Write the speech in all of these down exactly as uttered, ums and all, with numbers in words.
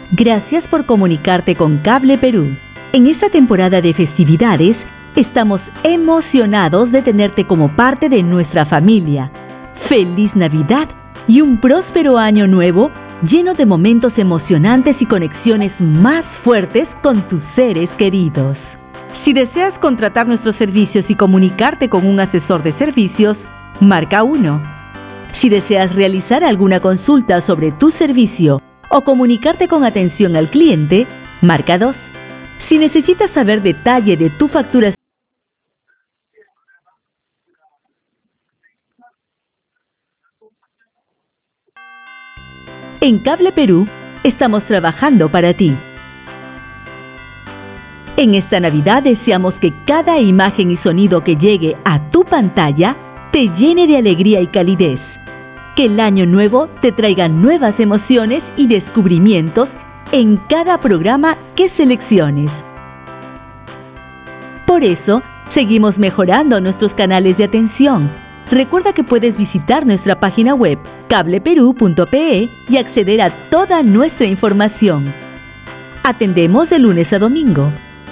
Gracias por comunicarte con Cable Perú. En esta temporada de festividades, estamos emocionados de tenerte como parte de nuestra familia. ¡Feliz Navidad y un próspero año nuevo lleno de momentos emocionantes y conexiones más fuertes con tus seres queridos! Si deseas contratar nuestros servicios y comunicarte con un asesor de servicios, marca uno. Si deseas realizar alguna consulta sobre tu servicio o comunicarte con atención al cliente, marca dos. Si necesitas saber detalle de tu facturación, en Cable Perú estamos trabajando para ti. En esta Navidad deseamos que cada imagen y sonido que llegue a tu pantalla te llene de alegría y calidez. Que el año nuevo te traiga nuevas emociones y descubrimientos en cada programa que selecciones. Por eso, seguimos mejorando nuestros canales de atención. Recuerda que puedes visitar nuestra página web cable perú punto pe y acceder a toda nuestra información. Atendemos de lunes a domingo.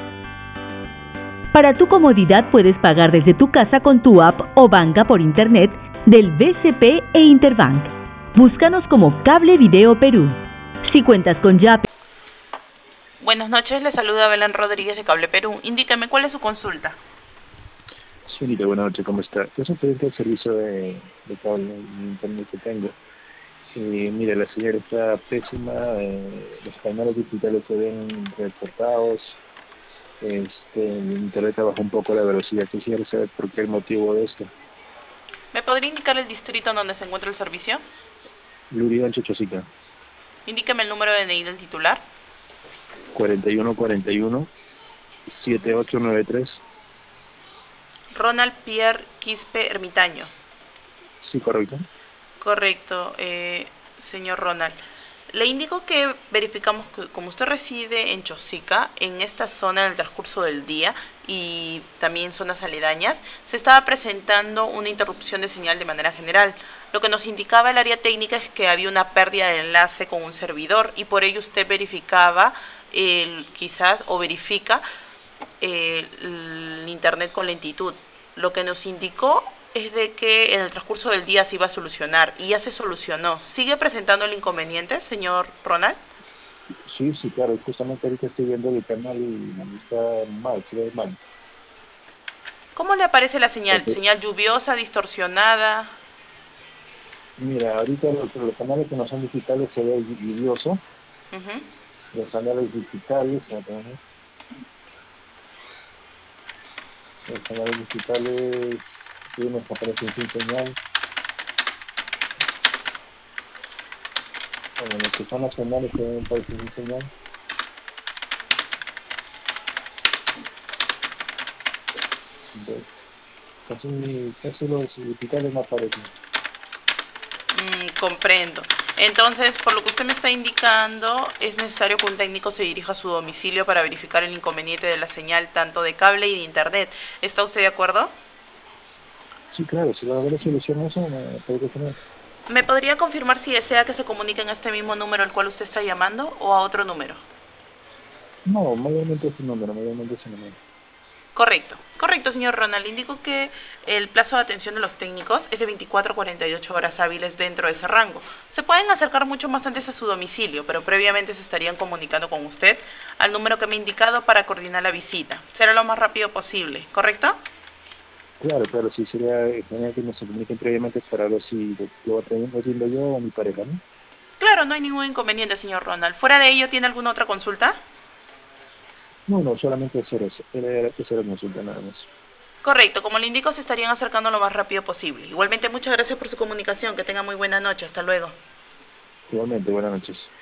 Para tu comodidad puedes pagar desde tu casa con tu app o banca por internet del B C P e Interbank. Búscanos como Cable Video Perú. Si cuentas con Yape. Buenas noches, le saluda Belén Rodríguez de Cable Perú. Indíqueme cuál es su consulta. Señorita, buenas noches, ¿cómo está? Es un pedido del servicio de, de cable en internet que tengo. Eh, mire, la señal está pésima, eh, los canales digitales se ven recortados, este, el internet baja un poco la velocidad. Quisiera saber por qué el motivo de esto. ¿Me podría indicar el distrito en donde se encuentra el servicio? Lurigancho, Chosica. Indíqueme el número de N I del titular. cuarenta y uno cuarenta y uno, setenta y ocho noventa y tres. Ronald Pierre Quispe Ermitaño. Sí, correcto. Correcto, eh, señor Ronald. Le indico que verificamos que como usted reside en Chosica, en esta zona en el transcurso del día y también zonas aledañas, se estaba presentando una interrupción de señal de manera general. Lo que nos indicaba el área técnica es que había una pérdida de enlace con un servidor y por ello usted verificaba, eh, quizás, o verifica eh, el internet con lentitud. Lo que nos indicó es de que en el transcurso del día se iba a solucionar y ya se solucionó. ¿Sigue presentando el inconveniente, señor Ronald? Sí, sí, claro, justamente ahorita estoy viendo el canal y está mal, se ve mal. ¿Cómo le aparece la señal? Okay. ¿Señal lluviosa, distorsionada? Mira, ahorita los, los canales que no son digitales se ve lluvioso. Uh-huh. Los canales digitales, ¿no? Los canales digitales, sí, nos aparecen sin señal. Bueno, los que son nacionales que aparecen sin señal. Entonces, casi, casi los digitales no aparecen. Mm, comprendo. Entonces, por lo que usted me está indicando, es necesario que un técnico se dirija a su domicilio para verificar el inconveniente de la señal tanto de cable y de internet. ¿Está usted de acuerdo? Sí, claro, si va a haber solución a eso, me puede tener. ¿Me podría confirmar si desea que se comunique en este mismo número al cual usted está llamando o a otro número? No, mayormente es un número, mayormente es un número. Correcto, correcto, señor Ronald. Indico que el plazo de atención de los técnicos es de veinticuatro a cuarenta y ocho horas hábiles dentro de ese rango. Se pueden acercar mucho más antes a su domicilio, pero previamente se estarían comunicando con usted al número que me ha indicado para coordinar la visita. Será lo más rápido posible, ¿correcto? Claro, claro, sí, sería genial que nos comuniquen previamente para ver si lo va trayendo yo o mi pareja, ¿no? Claro, no hay ningún inconveniente, señor Ronald. ¿Fuera de ello tiene alguna otra consulta? No, no, solamente hacer eso, era hacer la consulta nada más. Correcto, como le indico, se estarían acercando lo más rápido posible. Igualmente, muchas gracias por su comunicación. Que tenga muy buena noche. Hasta luego. Igualmente, buenas noches.